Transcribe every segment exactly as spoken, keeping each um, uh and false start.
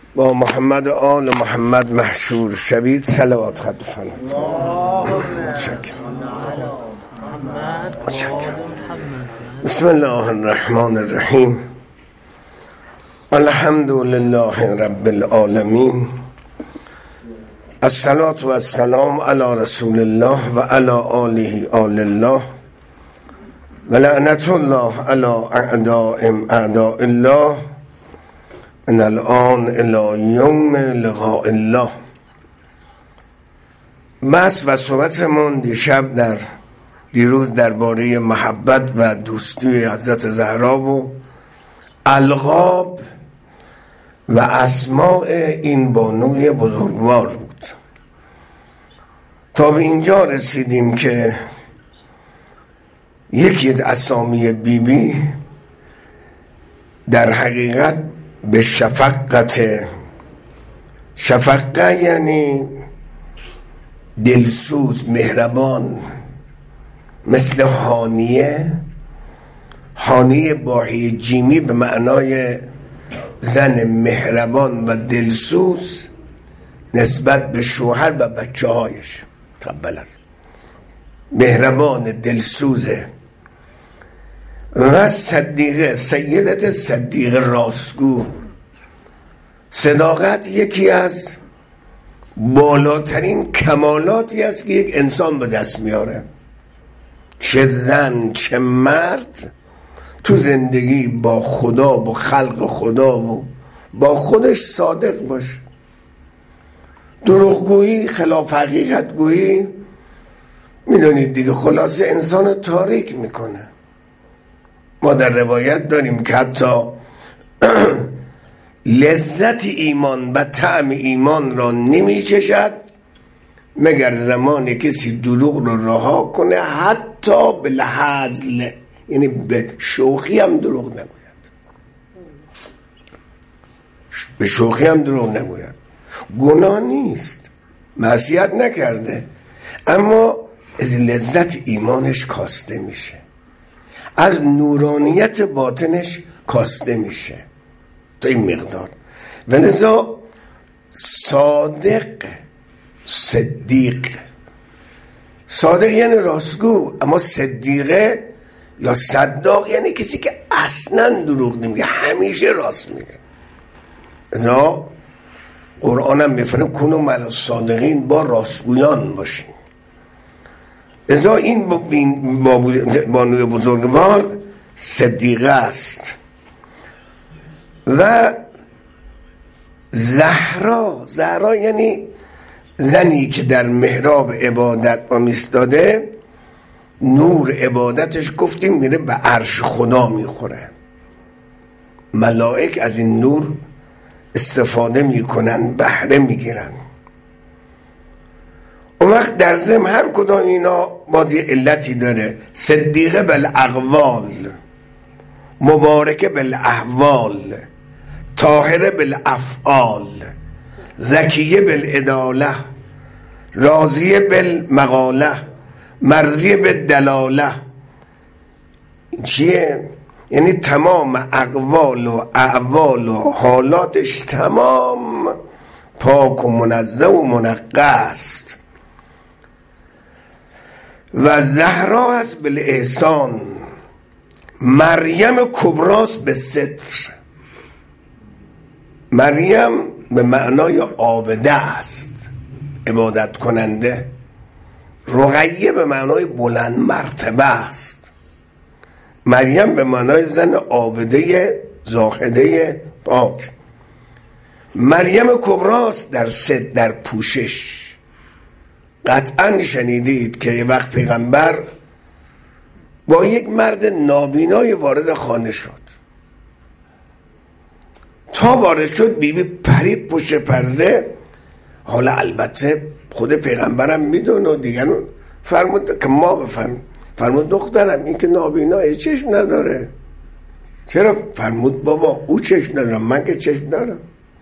با محمد و آل محمد محشور شوید. صلوات خد بفرمایید. بسم الله الرحمن الرحیم. الحمد لله رب العالمین. الصلاة و السلام علی رسول الله و علی آله آل الله و لعنت الله علی اعدائهم اعداء الله من الان الی یوم لقاء الله. بحث و صحبتمون دیشب در دیروز درباره محبت و دوستی حضرت زهرا و القاب و اسماء این بانوی بزرگوار بود. تا به اینجا رسیدیم که یکی از اسامی بیبی در حقیقت به شفقت، شفقه یعنی دلسوز، مهربان، مثل هانیه. هانیه باهی جیمی به معنای زن مهربان و دلسوز نسبت به شوهر و بچه هایش. تبلد مهربان دلسوزه. و صدیقه، سیدت صدیقه راستگو. صداقت یکی از بالاترین کمالاتی است که یک انسان به دست میاره، چه زن چه مرد، تو زندگی با خدا، با خلق خدا و با خودش صادق باشه. دروغگویی، خلاف حقیقت گویی، میدونید دیگه، خلاصه انسان تاریک میکنه. ما در روایت داریم که حتی لذت ایمان و طعم ایمان را نمیچشد مگر زمانی کسی دروغ رو رها کنه، حتی به لحظه، یعنی به شوخی هم دروغ نگوید. به شوخی هم دروغ نگوید. گناه نیست، معصیت نکرده، اما از لذت ایمانش کاسته میشه، از نورانیت باطنش کاسته میشه تا این مقدار. و لذا صادق، صدیق، صادق یعنی راستگو، اما صدیقه یا صداق یعنی کسی که اصلا دروغ نمیگه، همیشه راست میگه. لذا قرآن هم میفرمه کنوا مع الصادقین، با راستگویان باشین. لذا این بانوی بزرگوار صدیقه است. و زهرا، زهرا یعنی زنی که در محراب عبادت با میستاده، نور عبادتش گفتیم میره به عرش خدا میخوره، ملائک از این نور استفاده میکنن، بهره میگیرن. اون وقت در ضمن هر کدام اینا باز یه علتی داره. صدیقه بالاقوال، مبارکه بالاحوال، طاهره بالافعال، زکیه بالعداله، راضیه بالمقاله، مرضیه بالدلاله. چیه؟ یعنی تمام اقوال و اعوال و حالاتش تمام پاک و منزه و منقه است. و زهرا هست بالاحسان، مریم کبراست به ستر. مریم به معنای عابده است، عبادت کننده. رقیه به معنای بلند مرتبه است. مریم به معنای زن عابده زاهده پاک. مریم کبراست در ست، در پوشش. قطعا شنیدید که یه وقت پیغمبر با یک مرد نابینای وارد خانه شد. تا وارد شد بیبی پرید پشت پرده. حالا البته خود پیغمبرم میدونه و دیگران فرمود که ما بفهم. فرمود دخترم این که نابینای چشم نداره. چرا؟ فرمود بابا او چشم ندارم، من که چشم دارم.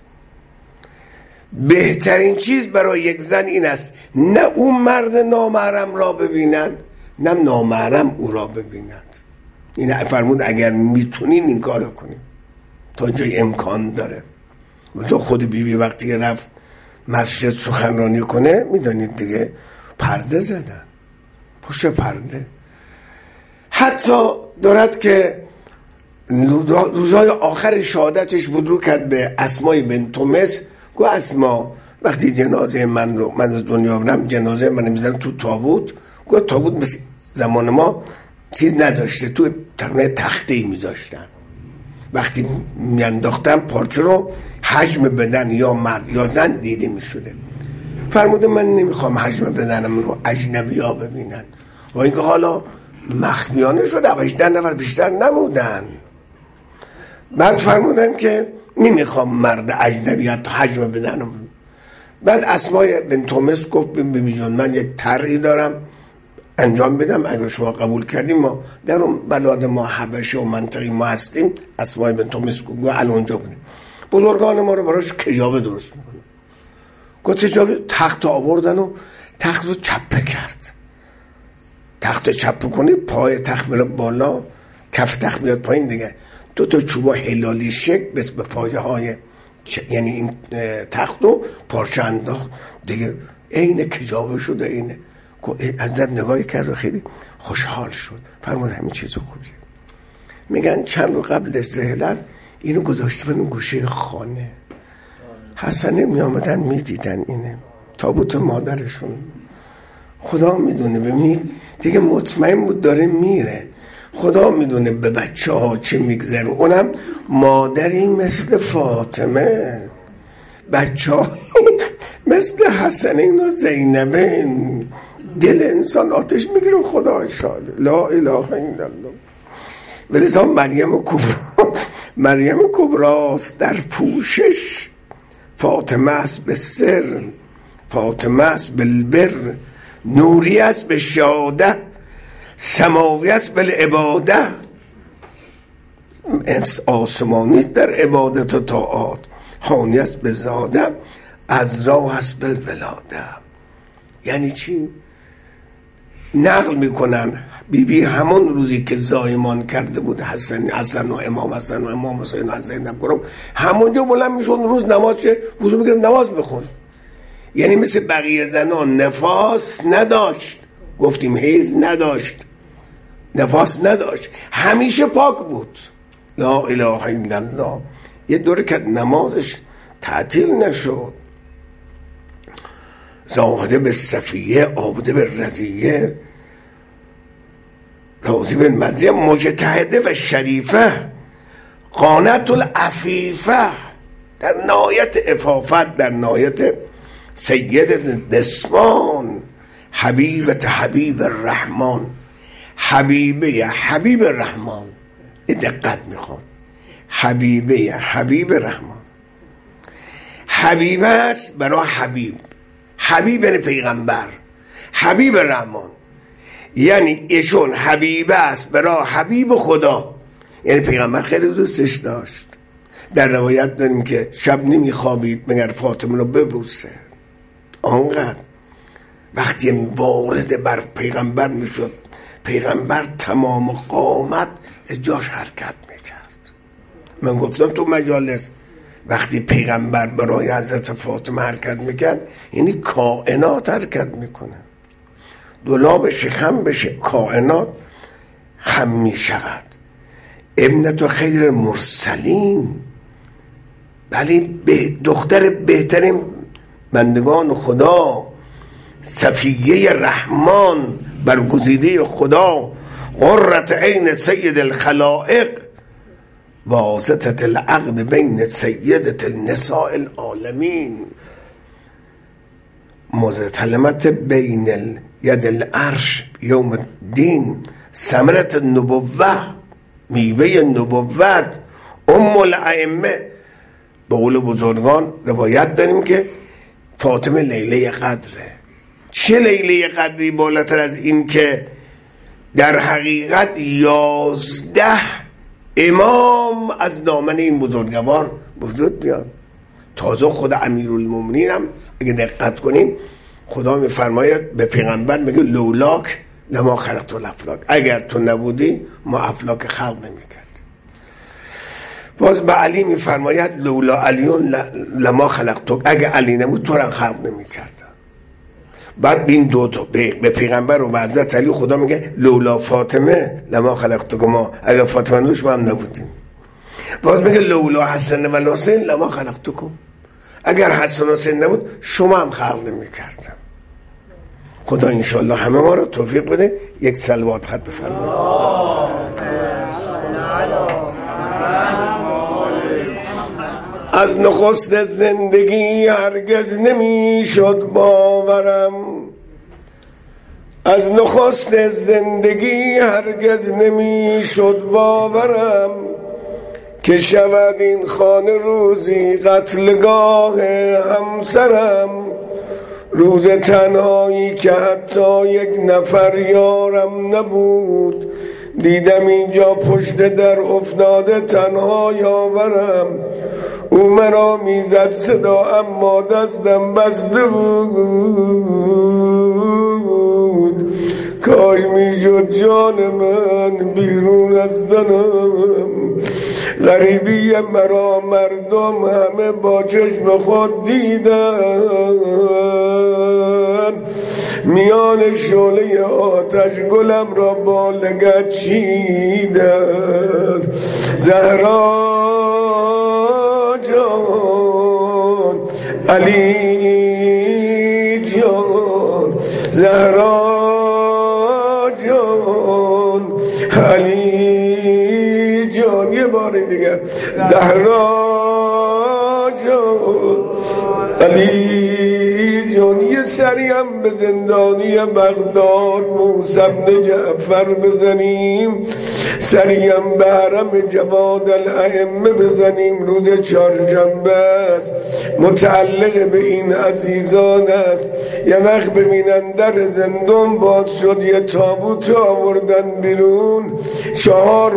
بهترین چیز برای یک زن این است نه اون مرد نامحرم را ببیند، نه نامحرم او را ببیند. این فرمود اگر میتونین این کارو کنیم، تا جای امکان داره. تو خود بی بی وقتی رفت مسجد سخنرانی کنه میدونید دیگه پرده زدن پشت پرده. حتی دارد که روزهای آخر شهادتش بود رو کرد به اسمای بنت مس، گو اسما وقتی جنازه من رو من از دنیا برم جنازه من میذارم تو تابوت، گو تابوت مثل زمان ما چیز نداشته، تو تقریبا تخته میذاشتن، وقتی میانداختن پارچه رو حجم بدن یا مرد یا زن دیده میشده. فرموده من نمیخوام حجم بدنم رو اجنبی ها ببینن، و اینکه حالا مخفیانه شده، هجده نفر بیشتر نبودن. بعد فرمودن که نمیخوام مرد اجنبی حتی حجم بدنم. بعد اسمای بنت مس گفت بیبی جان من یک طرحی دارم انجام بدم، اگر شما قبول کردیم ما در اون بلاد ما حبشه و منطقی ما هستیم. اسمای بنت مس گفت الان اونجا بودیم، بزرگان ما رو براش کجاوه درست میکنه. گفت کجاوه تخت آوردن و تخت رو چپه کرد. تخت چپه کنی پای تخت میره بالا، کف تخت میاد پایین دیگه. دو تا چوبا هلالی شکل بس به پایه های چ... یعنی این تخت رو پارچه انداخت دیگه، عین کجاوه شده. اینه ازت نگاهی کرد و خیلی خوشحال شد، فرمود همین چیز خوبیه. میگن چند رو قبل از رحلت اینو گذاشته بودن گوشه خانه، حسنه می آمدن می دیدن اینه تابوت مادرشون. خدا میدونه، ببینید دیگه مطمئن بود داره میره، خدا میدونه به بچه ها چه میگذره. اونم مادری مثل فاطمه، بچه ها مثل حسنین و زینبین، دل انسان آتش میگیره. خدا شاد، لا اله الا الله. ولذا مریم کبرا مریم کبراست در پوشش، فاطمه است به سر، فاطمه است بالبر، نوری است به شاده، سماوی است بالعباده. آسمانی است در عبادت و طاعات، هانی است به زاده، عذرا است بالولاده. یعنی چی؟ نقل میکنن بی بی همون روزی که زایمان کرده بود حسن حسن و امام حسن و امام حسین و زینب کرام، همونجا بلند میشد روز نماز چه وضو میگرفت نماز بخون. یعنی مثل بقیه زنان نفاس نداشت، گفتیم حیض نداشت، نفاس نداشت، همیشه پاک بود. لا اله الا الله. یه دوره که نمازش تعطیل نشد. زاهده به صفیه، عابده به رضیه، راضی به مرضیه، مجتهده و شریفه، قانت العفیفه، در نهایت عفافت، در نهایت سید نسوان، حبیبت حبیب الرحمن، حبیبه حبیب الرحمن. دقت میخواد، حبیبه حبیب الرحمن، حبیبه است برای حبیب، حبیب یعنی پیغمبر، حبیب الرحمن یعنی ایشون حبیبه است برای حبیب خدا، یعنی پیغمبر خیلی دوستش داشت. در روایت داریم که شب نمیخوابید مگر فاطمه رو ببوسه. آنقدر وقتی وارد بر پیغمبر میشد، پیغمبر تمام قامت جاش حرکت میکرد. من گفتم تو مجالس وقتی پیغمبر برای حضرت فاطمه حرکت میکرد، یعنی کائنات حرکت میکنه. دولاب شخم بشه کائنات خم میشود. ابنت خیر مرسلین، ولی به دختر بهترین بندگان خدا، صفیه رحمان، برگزیده خدا، قرة عین سید الخلائق، واسطة العقد بین سیدة النساء العالمین، مزتلمت بین ید العرش یوم الدین، ثمرة النبوة، میوه نبوت، ام الائمه. به قول بزرگان روایت داریم که فاطمه لیله قدره. چه لیله قدری بالاتر از این که در حقیقت یازده امام از دامن این بزرگوار وجود بیاد. تازه خود امیرالمومنین هم اگه دقت کنیم خدا میفرماید به پیغمبر میگه لولاک لما خلقت الافلاک، اگر تو نبودی ما افلاک خلق نمیکرد. باز به علی میفرماید لولا علیون لما خلقتک، اگه علی نبود تو را خلق نمیکردم. بعد بین دو تا به پیغمبر و به حضرت علی خدا میگه لولا فاطمه لما خلقتکما، اگه فاطمه نوش ما هم نبودیم. باز میگه لولا حسن و حسین لما خلقتکم، اگر حسن و حسین نبود شما هم خلق نمیکردم. خدا انشالله همه ما رو توفیق بده. یک صلوات خط بفرمایید. از نخست زندگی هرگز نمیشد باورم، از نخست زندگی هرگز نمیشد باورم، که شود این خانه روزی قتلگاه همسرم. روز تنهایی که حتی یک نفر یارم نبود، دیدم اینجا پشت در افتاده تنها یاورم. او مرا میزد صدا اما دستم بسته بود، کاش میشد جان من بیرون از تنم. غریبی مرا مردم همه با چشم خود دیدن، میان شعله آتش گلم را با لگد چیدن. زهرا جان، علی جان، زهرا جان، علی جان. یه بار دیگه زهرا جان، علی جان. یه سریم به زندانی بغداد موسی بن جعفر بزنیم، سریم به حرم جواد الائمه بزنیم. روز چهارشنبه است، متعلق به این عزیزان است. یه وقت ببینن در زندان باز شد، یه تابوت آوردن بیرون، چهار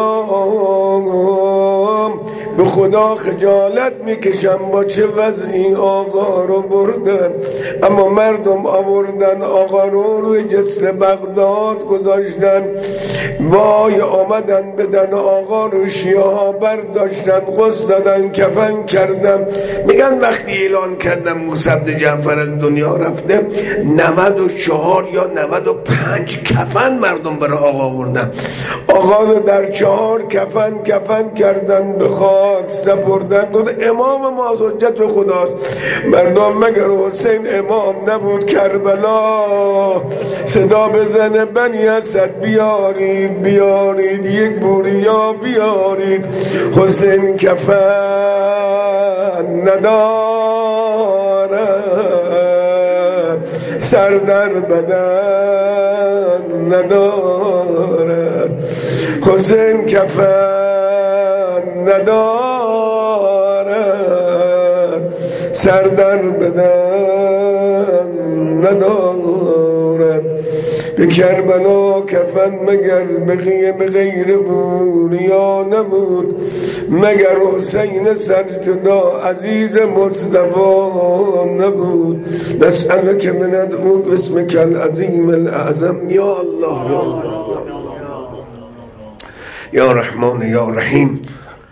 غلام. به خدا خجالت میکشم با چه وضعی آقا رو بردن، اما مردم آوردن آقا رو روی جسر بغداد گذاشتن. وای، آمدن بدن آقا رو شیعه ها برداشتن، غسل دادن، کفن کردن. میگن وقتی اعلان کردن موسی بن جعفر از دنیا رفته، نود و چهار یا نود و پنج کفن مردم برای آقا آوردن. آقا رو در چهار کفن کفن کردن، به خاک سپردن. گفت امام ما حجت خداست. مردم مگر حسین امام نبود؟ کربلا صدا بزنه بنی اسد بیارید بیارید، یک بوریا بیارید. حسین کفن ندارد، سر در بدن ندارد. حسین کفن ندارد، سر در بدن ندارد. به کربلا کفن مگر بقیه به غیر بوریا نبود، مگر حسین سرجدا عزیز مصطفی نبود. نسألک من ادعو باسمک العظیم الاعظم. یا الله یا الله یا رحمان یا رحیم،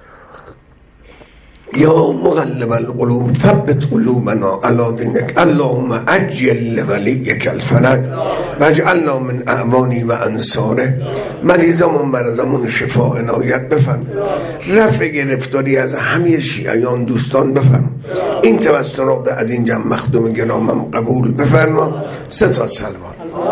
یا مغلب القلوب ثبت قلوبنا علی دینک. اللهم عجل ولیک الفرج واجعلنا من اعوانی و انصاره. مریضمون مرضمون شفا عنایت بفرما. رفع گرفتاری از همه شیعیان دوستان بفرما. این توسط را از این جمع مخدوم گرامم قبول بفرما. سه تا صلوات.